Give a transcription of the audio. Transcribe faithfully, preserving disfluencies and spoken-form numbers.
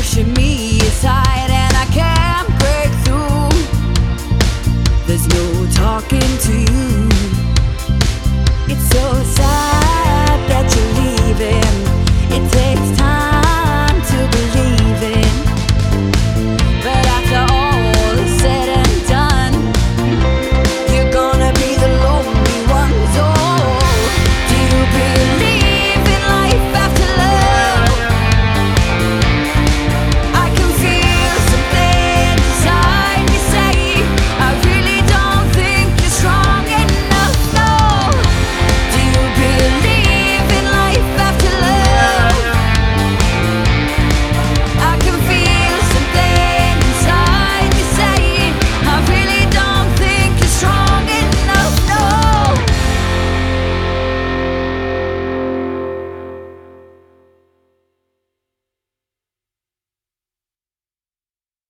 pushing me aside and I can't break through. There's no talking to you.